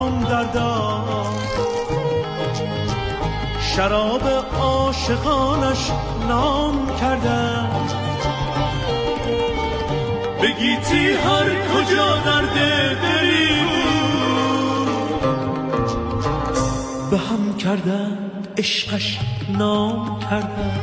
دردم شراب عاشقانش نام کردم بگیتی هر کجا درد دلی به هم کردن عشقش نام کردم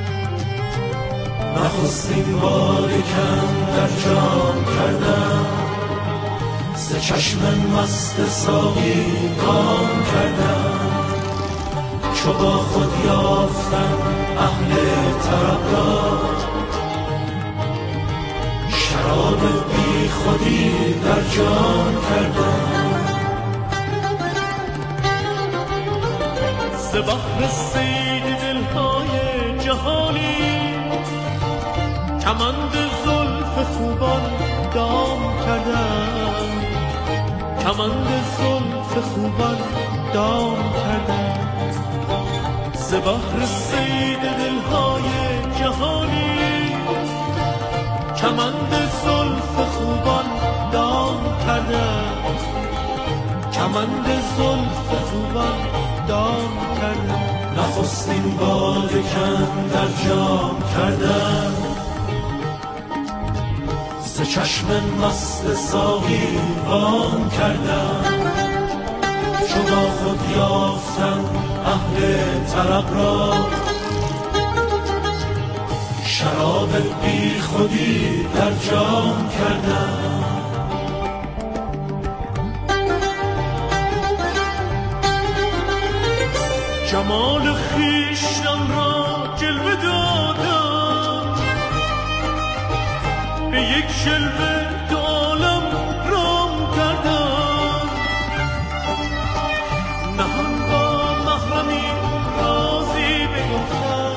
نخستین بار کم در جام کردم ز چشم مست ساقی کام کردم چو با خود یافتم اهل طرب را شراب بی خودی در جام کردم ز بحر صید دلهای جهانی کمند زلف خوبان دام کردم کمند زلف خوبان دام کردم ز بحر صید دلهای جهانی کمند زلف خوبان دام کردم کمند زلف خوبان دام کردم نخستین باد کم در جام کردم ز چشم مست ساقی وام کردم چو با خود یافتم اهل طرب را شراب بی خودی در جام کردم جمال خویشتن را جلوه دادم به یک جلوه دو عالم رام کردم نهان با محرمی رازی بگفتم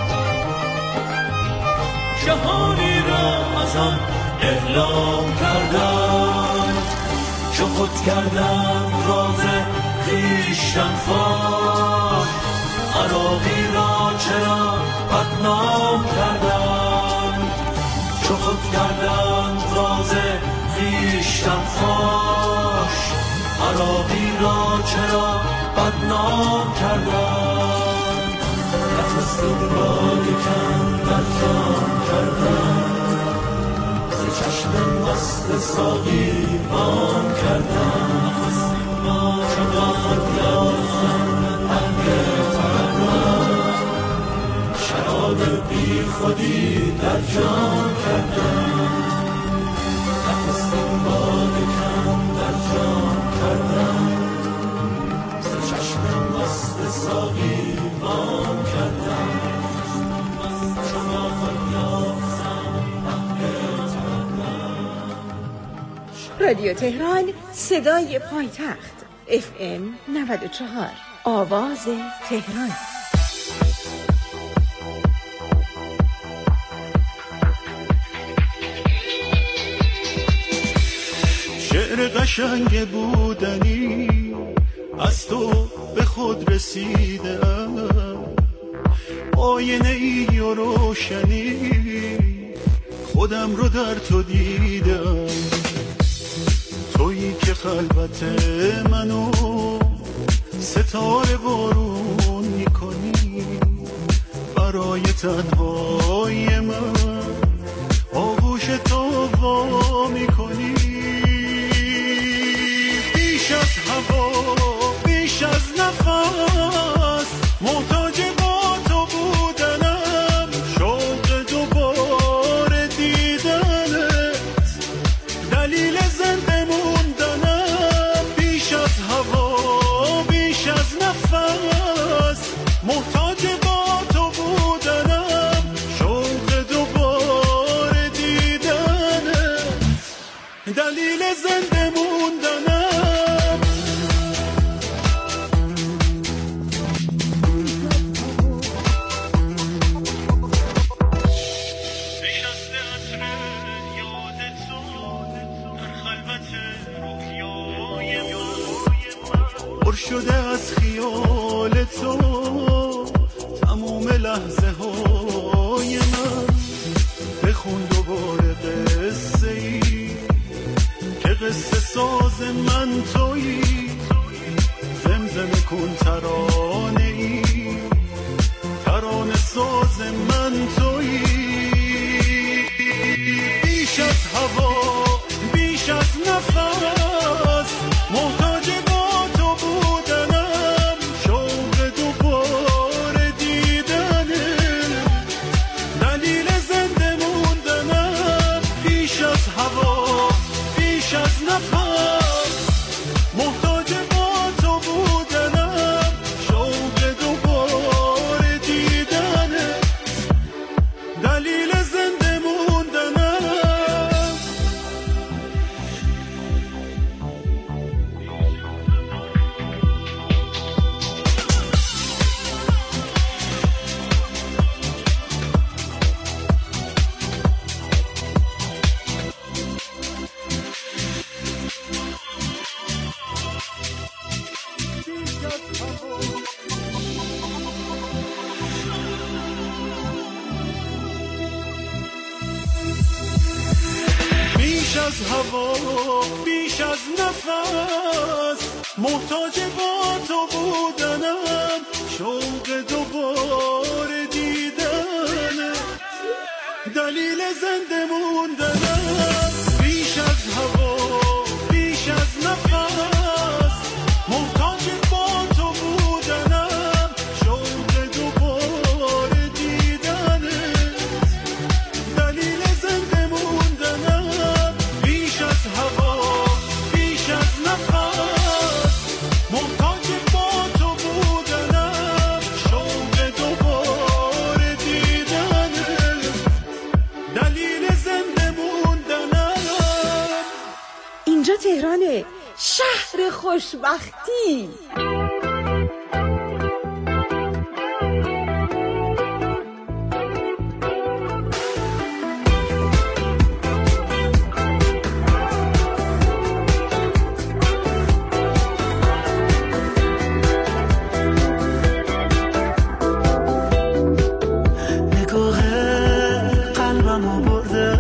جهانی را از آن اعلام کردم چو خود کردم راز خویشتن فاش عراقی را چرا بدنام کردم چو خود کردم راز خویشتن فاش عراقی را چرا بدنام کردم نخستین بار کم در جام کردم ز چشم مست ساقی وام کردم نخستین بار چو با خود یافتم شراب بی خودی در جام کردم نخستین باد کم در جام کردم ز چشم مست ساقی وام کردم چو با خود یافتم اهل طرب. رادیو تهران صدای پایتخت FM 94 آواز تهران. شعر قشنگ بودنی از تو به خود رسیدم آینه ای و روشنی خودم رو در تو دیدم تویی که خلوت منو ستاره بارون میکنی برای تنهای من آغوش تو وا میکنی بیش از هوا بیش از نفس محتاج با تو بودنم شوق دوباره دیدنت دلیل زنده موندنم بیش از هوا بیش از نفس محتاج با تو بودنم شوق دوباره دیدنت دلیل زنده موندنم شده از خیال تو تموم لحظه های من بخون دوباره قصه ای که قصه ساز من تویی از هوا بیش از نفس محتاج با تو بودنم شوق دوباره دیدنه دلیل زنده موندنم بیش از هوا بیش از نفس محتاج با تو بودنم شوق دوباره دیدنه دلیل زنده موندنم بیش از هوا بیش از نفس محتاج با تو بودنم شوق دوباره دیدنه دلیل زنده موندنم. اینجا تهرانه، شهر خوشبختی. نگاه قلبمو برده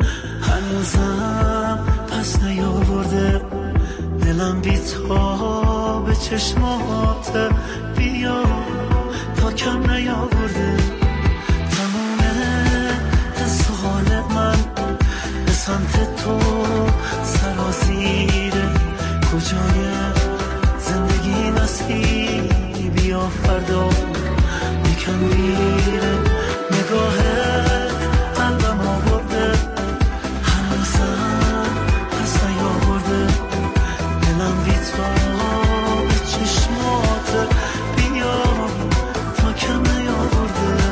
هنوزم پس نیاورده دلم بی‌تاب چشمات بیا تا کم نیاورده تمام حس و حال من به سمت تو سرازیره کجای زندگی مستی بیا فردا یکم میره نگاه قلبم آورده هنوزم پس نیاورده دلم بی‌تاب چشمات بیا تا کم نیاورده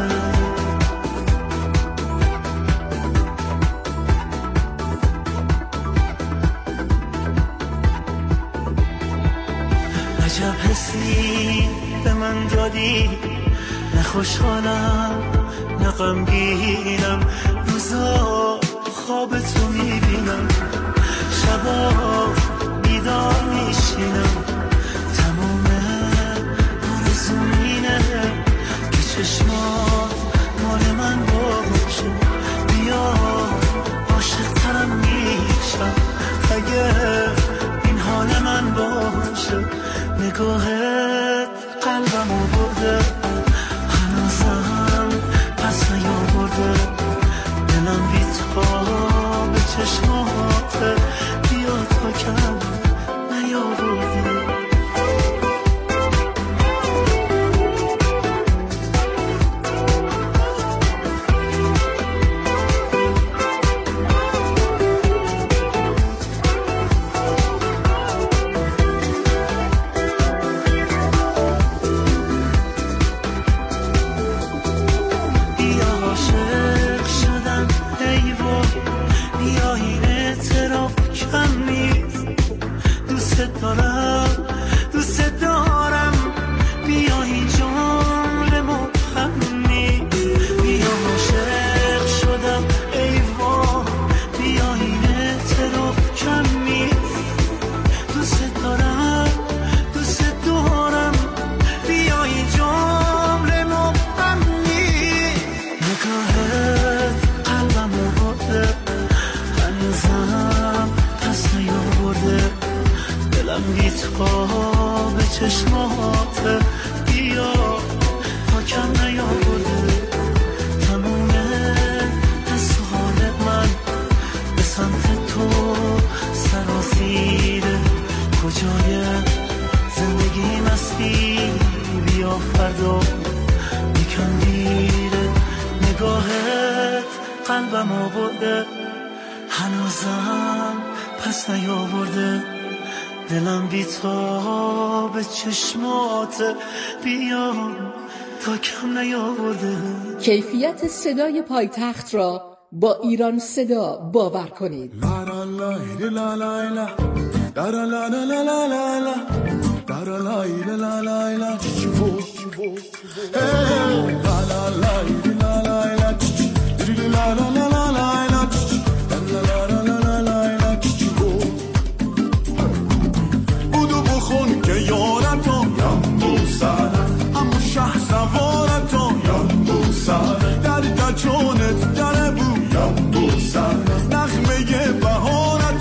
عجب حسی به من دادی نه خوشحالم نه غمگینم روزا خواب تو میبینم شبا بیدار میشینم تمام آرزوم اینه که چشمات مال من باشه بیا عاشق ترم میشم اگه این حال من باشه نگاهت قلبمو برده هنوزم پس نیاورده دلم بی‌تاب چشمات بیا تا کم نیاورده دوست دارم بیا این جمله مبهمی بیا عاشق شدم ای وای بیا این اعتراف کم نیست دوست دارم بیا این جمله مبهمی نگاهت قلبمو برده هنوزم پس نیاورده دلم بی‌تاب چشمات بیا تا کم نیاورده تموم حس و حال من به سمت تو سرازیره کجای زندگی مستی بیا فردا یکم دیره نگاهت قلبمو برده هنوزم پس نیاورده دلم بی‌تاب چشمات بیا تا کم نیاورده. کیفیت صدای پایتخت را با ایران صدا باور کنید. بودو بخون که یارتو همون شه سوارتو در گچونت دره بود نغمه بهارت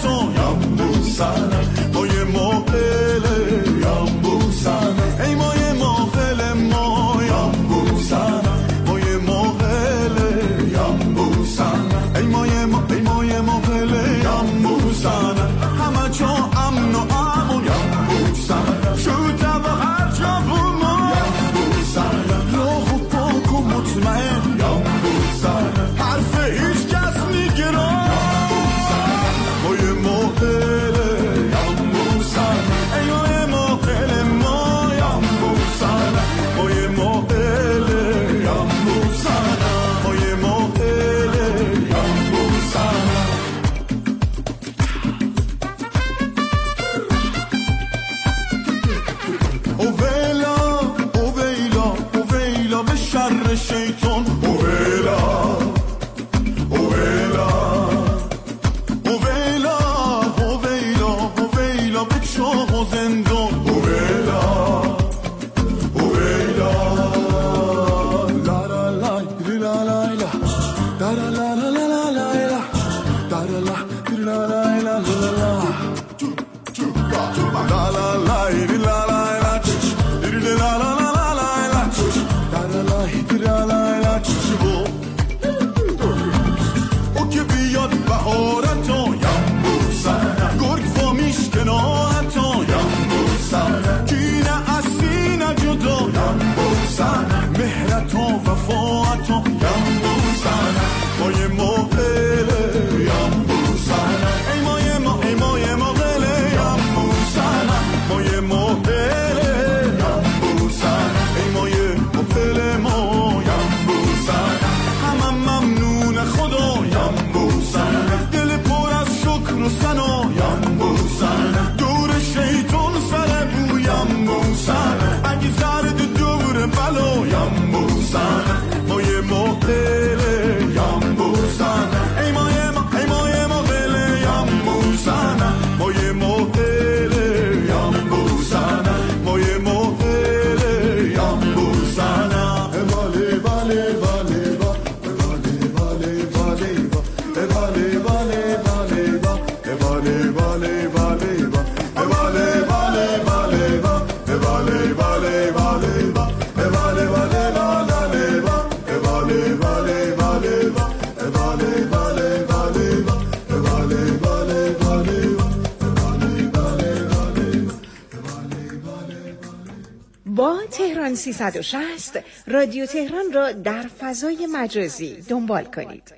با تهران 360 رادیو تهران را در فضای مجازی دنبال کنید.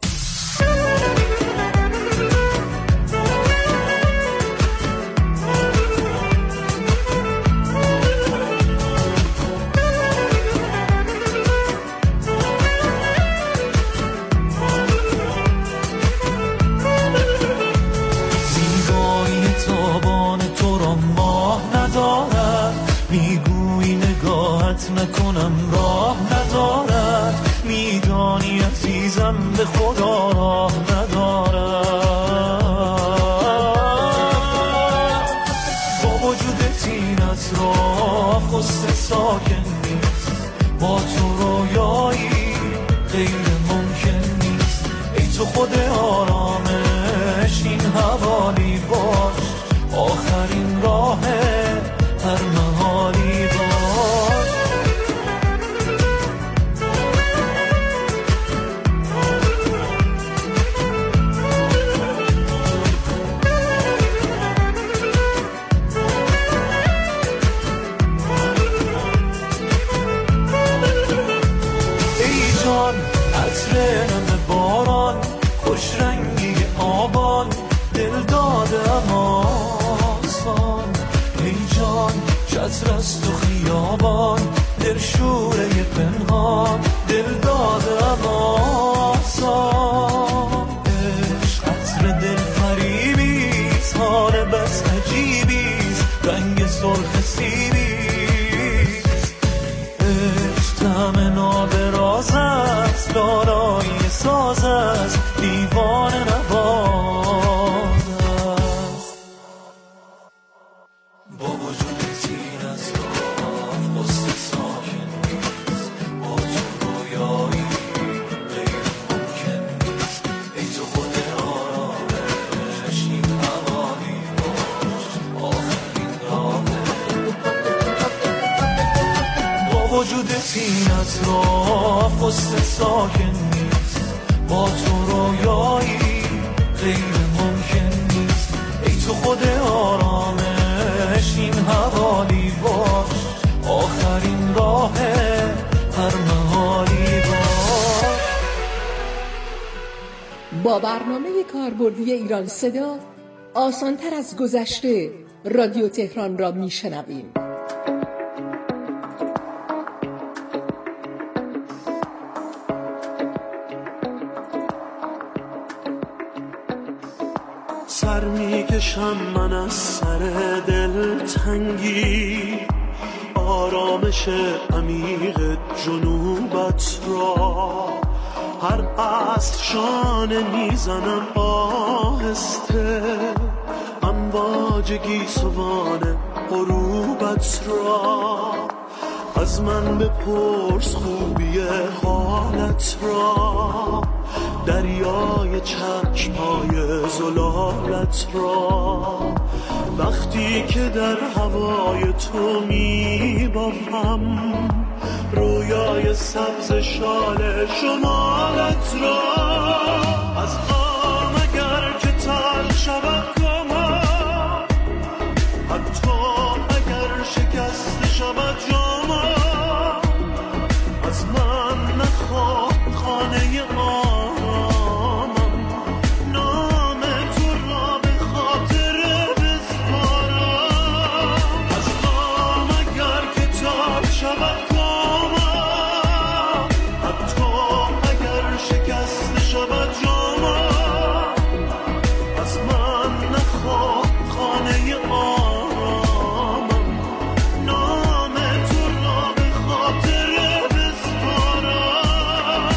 زیبایی تابان تو را ماه ندارد، میگویی نگاهت نکنم راه ندارد، میدانی عزیزم به خدا راه ندارد. با وجودت این اطراف غصه ساکن نیست، با تو رویایی غیر ممکن نیست. ای تو خود آرامش این حوالی باش، آخرین راه هر محالی باش. ای جان عطر نم باران، خوش رنگی آبان، دل دادم آسان. ای جان چتر است و خیابان، در شوره پنهان، دل دادم آسان. عشق عطر دل فریبیست، حال بس عجیبیست، رنگ سرخ سیبیست. عشق طعم نابراز است، دارایی ساز است، دیوانه نواز است. با وجود تین از راه غصه ساکن نیست، با تو رویایی غیر ممکن نیست. ای تو خود آرامش این حوالی باش، آخرین راه. با وجود تین از راه غصه ساکن نیست، با تو رویایی غیر ممکن نیست. ای تو خود آرامش این حوالی باش، آخرین راه هر محالی باش. با برنامه کاربردی ایران صدا آسان‌تر از گذشته رادیو تهران را میشنویم. سر میکشم من از سر دلتنگی، آرامش عمیق جنوبت را. هر عصر شانه میزنم آهسته، امواج گیسوان غروبت را، از من بپرس خوبی حالت را، دریای چشمای زلالت را. وقتی که در هوای تو میبافم رویای سبز شال شمالت را، از غم اگر که تر شود کامم، حتی اگر شکست شود جامم، از من نخواه خانه آرامم، نام تو را به خاطر بسپارم. از غم اگر که تر شود کامم، حتی اگر شکست شود جامم، از من نخواه خانه آرامم، نام تو را به خاطر بسپارم.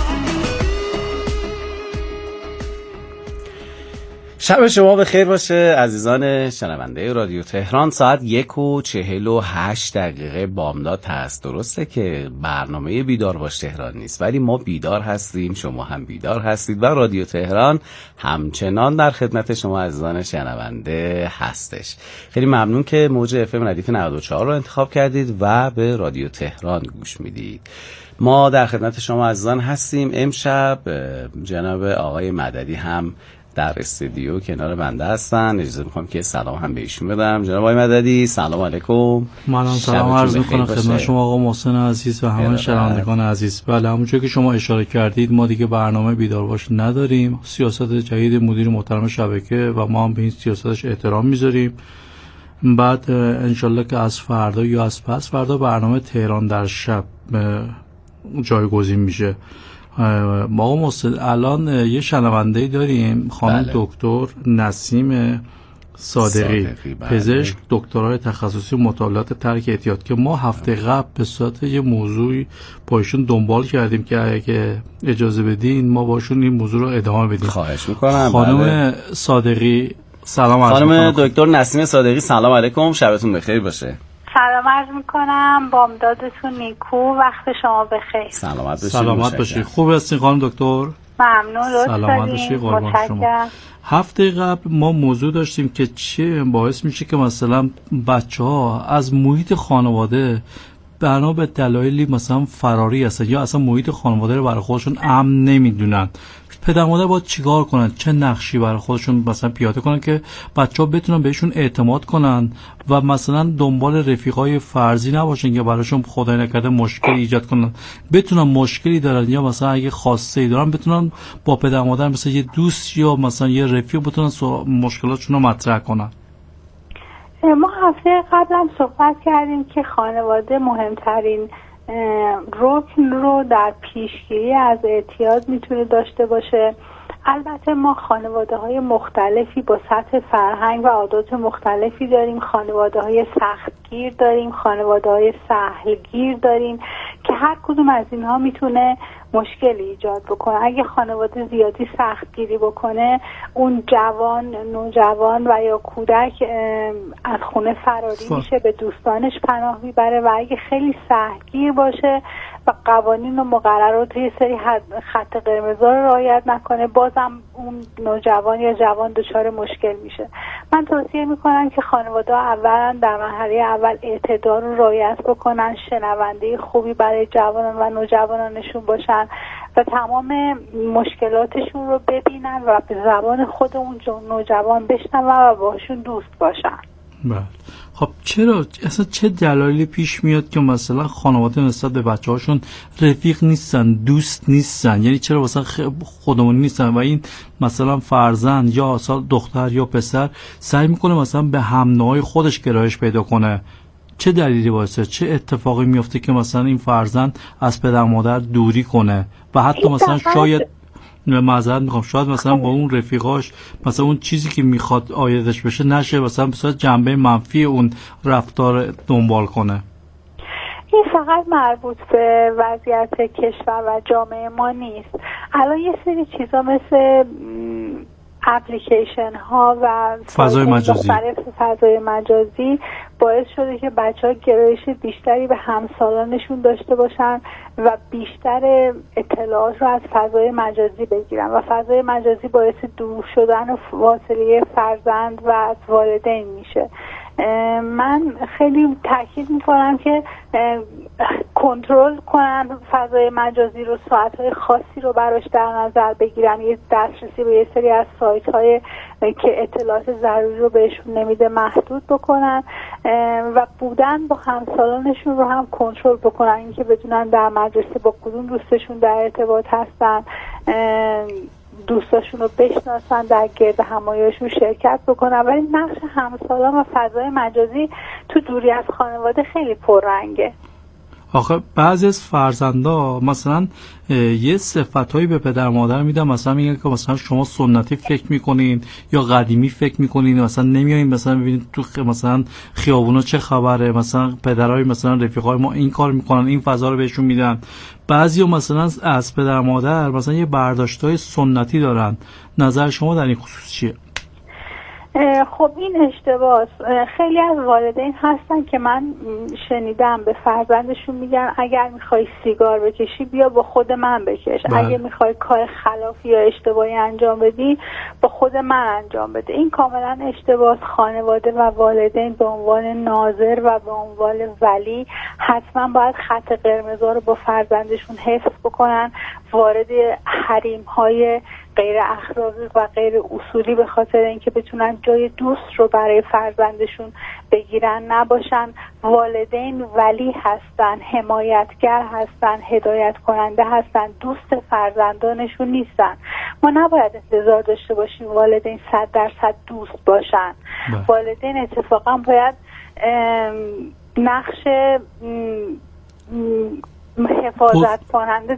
شب شما به خیر باشه عزیزان شنونده رادیو تهران. ساعت 1:48 بامداد هست. درسته که برنامه بیدار باش تهران نیست، ولی ما بیدار هستیم، شما هم بیدار هستید و رادیو تهران همچنان در خدمت شما عزیزان شنونده هستش. خیلی ممنون که موج FM ردیف 94 رو انتخاب کردید و به رادیو تهران گوش میدید. ما در خدمت شما عزیزان هستیم. امشب جناب آقای مددی هم در استودیو کنار بنده هستن. اجازه میخوام که سلام هم بهشون بدم. جناب آقای مددی سلام علیکم. منم سلام عرض میکنم خدمت شما آقا محسن عزیز و همه شنوندگان عزیز. بله همونجوری که شما اشاره کردید ما دیگه برنامه بیدار باش نداریم. سیاست جدید مدیر محترم شبکه و ما هم به این سیاستش احترام میذاریم. بعد انشالله که از فردا یا از پس فردا برنامه تهران در شب جایگزین میشه. آقا محسن الان یه شنونده‌ای داریم خانم دکتر نسیم صادقی پزشک دکترای تخصصی مطالعات ترک اعتیاد که ما هفته قبل به صورت یه موضوعی پایشون دنبال کردیم که اگه اجازه بدین ما باشون این موضوع رو ادامه بدیم. خواهش میکنم. خانم صادقی سلام علیکم. خانم دکتر نسیم صادقی سلام علیکم، شبتون بخیر باشه. سلام عرض میکنم، بامدادتون نیکو، وقت شما بخیر. سلامت باشی. خوب هستین خانم دکتر؟ ممنون. سلامت باشی قربان شما. هفته قبل ما موضوع داشتیم که چه باعث میشه که مثلا بچه‌ها از محیط خانواده بنا به دلایلی مثلا فراری هستن یا اصلا محیط خانواده رو برای خودشون امن نمیدونن. پدر مادر باید چیکار کنن؟ چه نقشی برای خودشون مثلا پیاده کنن که بچه‌ها بتونن بهشون اعتماد کنن و مثلا دنبال رفیقای فرضی نباشن که براشون خدای نکرده مشکل ایجاد کنن، بتونن مشکلی دارن یا مثلا اگه خاصه‌ای دارن بتونن با پدر مادر مثلا یه دوست یا مثلا یه رفیق بتونن مشکلاتشون رو مطرح کنن. ما هفته قبلم صحبت کردیم که خانواده مهمترین رکن رو در پیشگیری از اعتیاد میتونه داشته باشه. البته ما خانواده های مختلفی با سطح فرهنگ و عادات مختلفی داریم. خانواده های سختگیر داریم، خانواده های سهلگیر داریم که هر کدوم از اینها میتونه مشکلی ایجاد بکنه. اگه خانواده زیادی سختگیری بکنه اون جوان، نوجوان و یا کودک از خونه فراری میشه، به دوستانش پناه میبره و اگه خیلی سختگیر باشه و قوانین و مقررات یه سری خط قرمزا رو رعایت نکنه بازم اون نوجوان یا جوان دچار مشکل میشه. من توصیه میکنم که خانواده اولا در مرحله اول اعتدال رو رعایت بکنن، شنونده خوبی برای جوانان و نوجوانانشون باشن و تمام مشکلاتشون رو ببینن و به زبان خود اون نوجوان بشنون و باشون دوست باشن. بله. خب چرا اصلا چه دلایلی پیش میاد که مثلا خانواده نسبت به بچه‌هاشون رفیق نیستن، دوست نیستن؟ یعنی چرا مثلا خودمون نیستن و این مثلا فرزند یا اصلا دختر یا پسر سعی میکنه مثلا به هم‌نوعای خودش گرایش پیدا کنه؟ چه دلیلی باعثه؟ چه اتفاقی میفته که مثلا این فرزند از پدر مادر دوری کنه و حتی مثلا شاید معذرت میخوام شاید مثلا با اون رفیقاش مثلا اون چیزی که میخواد عایدش بشه نشه، مثلا به صورت جنبه منفی اون رفتار دنبال کنه. این فقط مربوط به وضعیت کشور و جامعه ما نیست. الان یه سری چیزا مثل اپلیکیشن ها و فضای مجازی باعث شده که بچه‌ها گرایش بیشتری به همسالانشون داشته باشن و بیشتر اطلاعات رو از فضای مجازی بگیرن و فضای مجازی باعث دور شدن و فاصله فرزند و از والدین میشه. من خیلی تاکید میکنم که کنترل کنن فضای مجازی رو، ساعتهای خاصی رو براش در نظر بگیرن، یه دسترسی به یه سری از سایت‌های که اطلاعات ضروری رو بهشون نمیده محدود بکنن و بودن با همسالانشون رو هم کنترل بکنن، اینکه بدونن در مدرسه با کدوم دوستشون در ارتباط هستن، دوستاشون رو بشناسن، در گرد همایشون شرکت بکنن. ولی نقش همسالان و فضای مجازی تو دوری از خانواده خیلی پررنگه. آخه بعضی از فرزندا مثلا یه صفتایی به پدر مادر میدن، مثلا میگن که مثلا شما سنتی فکر میکنین یا قدیمی فکر میکنین، مثلا نمیایین مثلا ببینید تو مثلا خیابونا چه خبره، مثلا پدرای مثلا رفیقای ما این کار میکنن، این فضا رو بهشون میدن. بعضیا مثلا از پدر مادر مثلا یه برداشتای سنتی دارن. نظر شما در این خصوص چیه؟ خب این اشتباهه. خیلی از والدین هستن که من شنیدم به فرزندشون میگن اگر میخوای سیگار بکشی بیا با خود من بکش، اگه میخوای کار خلافی یا اشتباهی انجام بدی با خود من انجام بده. این کاملا اشتباهه. خانواده و والدین به عنوان ناظر و به عنوان ولی حتما باید خط قرمزا رو با فرزندشون حفظ بکنن، وارد حریم‌های غیر اخلاقی و غیر اصولی به خاطر اینکه بتونن جای دوست رو برای فرزندشون بگیرن نباشن. والدین ولی هستن، حمایتگر هستن، هدایت کننده هستن، دوست فرزندانشون نیستن. ما نباید انتظار داشته باشیم والدین 100% دوست باشن. والدین اتفاقا باید نقش حفاظت کننده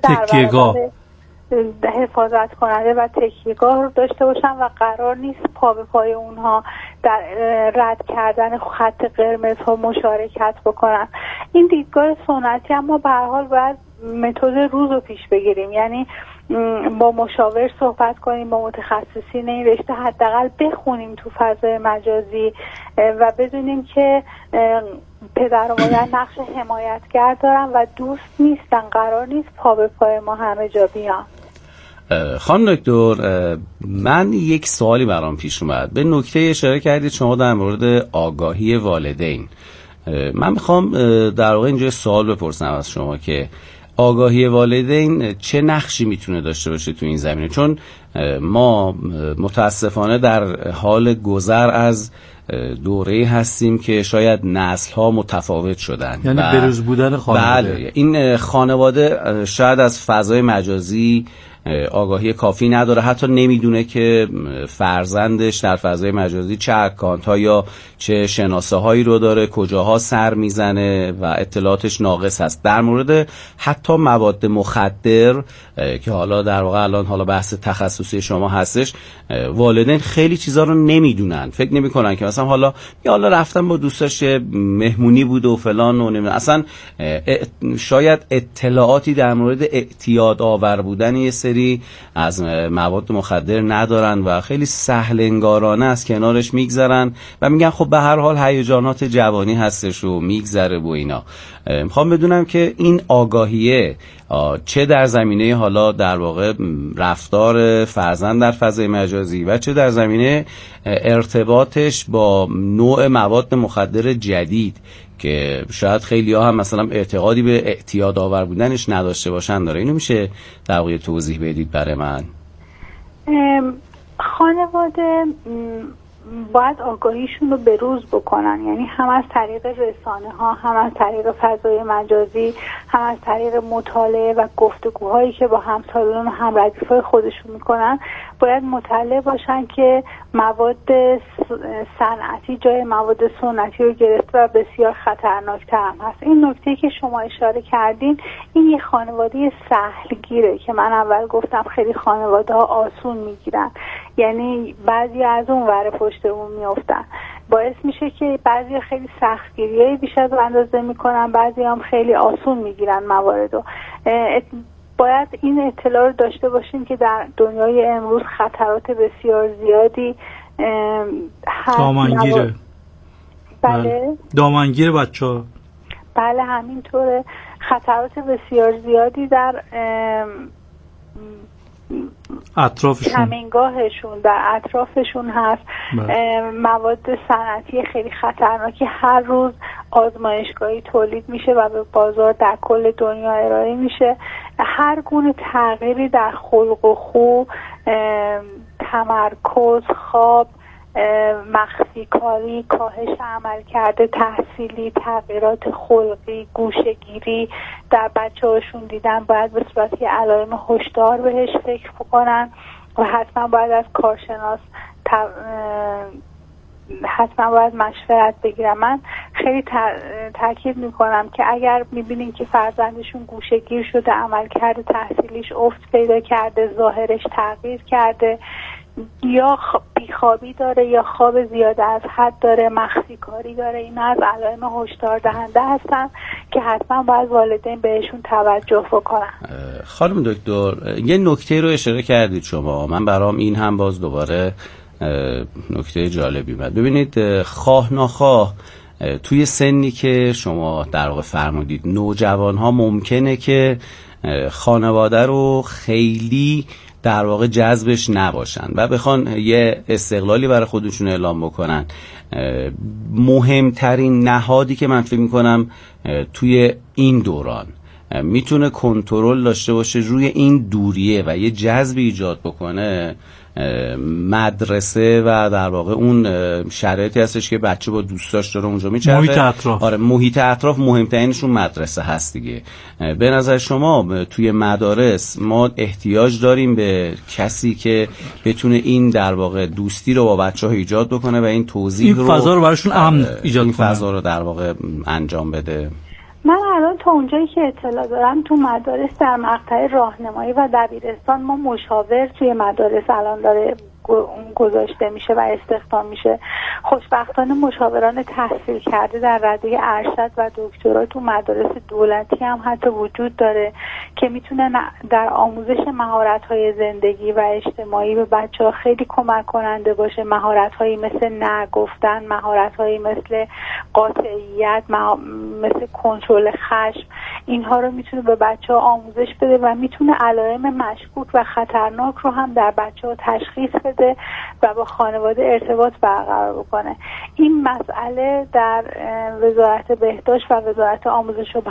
حفاظت کننده و تکیهگاه رو داشته باشن و قرار نیست پا به پای اونها در رد کردن خط قرمز ها مشارکت بکنن. این دیدگاه سنتی، اما به هر حال باید متد روز رو پیش بگیریم، یعنی با مشاور صحبت کنیم، با متخصصین این رشته حداقل بخونیم تو فضای مجازی و بدونیم که پدر و مادر نقش حمایتگر دارن و دوست نیستن. قرار نیست پا به پای ما همه جا بیان. خانم دکتر، من یک سوالی برام پیش اومد. به نکته اشاره کردید شما در مورد آگاهی والدین. من میخوام در واقع اینجا سوال بپرسم از شما که آگاهی والدین چه نقشی میتونه داشته باشه تو این زمینه؟ چون ما متاسفانه در حال گذر از دوره هستیم که شاید نسل‌ها متفاوت شدن، یعنی بروز بودن خانواده. بله، این خانواده شاید از فضای مجازی آگاهی کافی نداره، حتی نمیدونه که فرزندش در فضای مجازی چه اکانت‌ها یا چه شناسه هایی رو داره، کجاها سر میزنه و اطلاعاتش ناقص هست. در مورد حتی مواد مخدر که حالا در واقع الان حالا بحث تخصصی شما هستش، والدین خیلی چیزا رو نمیدونن، فکر نمیکنن که مثلا حالا رفتن با دوستاش مهمونی بود و فلان و نمیدونن، اصلا شاید اطلاعاتی در مورد اعتیاد آور بودن یه سری از مواد مخدر ندارن و خیلی سهل انگارانه از کنارش میگذرن و میگن خب به هر حال هیجانات جوانی هستش و میگذره و اینا. میخوام بدونم که این آگاهیه چه در زمینه حالا در واقع رفتار فرزند در فضای مجازی و چه در زمینه ارتباطش با نوع مواد مخدر جدید که شاید خیلی ها هم مثلا اعتقادی به اعتیاد آور بودنش نداشته باشن داره، اینو میشه در واقع توضیح بدید برای من؟ خانواده باید آگاهیشون رو بروز بکنن، یعنی هم از طریق رسانه ها، هم از طریق فضای مجازی، هم از طریق مطالعه و گفتگوهایی که با همسالان و هم ردیفای خودشون میکنن. باید مطلع باشن که مواد صنعتی جای مواد سنتی رو گرفته و بسیار خطرناکتر هم هست. این نکته که شما اشاره کردین، این یه خانواده سهلگیره که من اول گفتم خیلی خانواده ها آسون میگیرن، یعنی بعضی از اون ور پشتمون میافتن، باعث میشه که بعضی خیلی سختگیریای بیش از اندازه میکنن، بعضی هم خیلی آسون میگیرن مواردو. باید این اطلاع رو داشته باشیم که در دنیای امروز خطرات بسیار زیادی هست. دامنگیره. بله دامنگیر بچه‌ها. بله همینطوره. خطرات بسیار زیادی در اطرافشون، همینگاهشون، در اطرافشون هست. مواد صنعتی خیلی خطرناکی هر روز آزمایشگاهی تولید میشه و به بازار در کل دنیا ارائه میشه. هر گونه تغییری در خلق و خو، تمرکز، خواب، مخفی کاری، کاهش عملکرد تحصیلی، تغییرات خلقی، گوشه‌گیری در بچه‌هاشون دیدن، باید به صورت علائم هشدار بهش فکر کنن و حتما باید از کارشناس حتما باید مشورت بگیرم. من خیلی تاکید میکنم که اگر میبینین که فرزندشون گوشه‌گیر شده، عملکرد تحصیلیش افت پیدا کرده، ظاهرش تغییر کرده، یا بیخوابی داره یا خواب زیاده از حد داره، مخفی کاری داره، اینا از علائم هشدار دهنده هستن که حتما باید والدین بهشون توجه بکنن. خانم دکتر یه نکته رو اشاره کردید شما، من برام این هم باز دوباره نکته جالبی بود. ببینید خواه ناخواه توی سنی که شما در واقع فرمودید نوجوان ها ممکنه که خانواده رو خیلی در واقع جذبش نباشن و بخوان یه استقلالی برای خودشون اعلام بکنن. مهمترین نهادی که من فکر میکنم توی این دوران میتونه کنترل داشته باشه روی این دوریه و یه جذب ایجاد بکنه، مدرسه و در واقع اون شرایطی هستش که بچه با دوستاش داره اونجا میچرخه. محیط اطراف. آره محیط اطراف مهمترینشون مدرسه هست دیگه. به نظر شما توی مدارس ما احتیاج داریم به کسی که بتونه این در واقع دوستی رو با بچه‌ها ایجاد بکنه و این توضیح این فضا رو براشون امن ایجاد کنه، این فضا رو در واقع انجام بده؟ من الان تا اونجایی که اطلاع دارم تو مدارس در مقطع راهنمایی و دبیرستان ما مشاور توی مدارس الان داره گذاشته میشه و استخدام میشه. خوشبختانه مشاوران تحصیل کرده در رده ارشد و دکترا تو مدارس دولتی هم حتی وجود داره که میتونه در آموزش مهارت‌های زندگی و اجتماعی به بچه‌ها خیلی کمک کننده باشه. مهارت‌هایی مثل نه گفتن، مهارت‌هایی مثل قاطعیت، مثل کنترل خشم، اینها رو میتونه به بچه‌ها آموزش بده و میتونه علائم مشکوک و خطرناک رو هم در بچه‌ها تشخیص بده و با خانواده ارتباط برقرار بکنه. این مسئله در وزارت بهداشت و وزارت آموزش و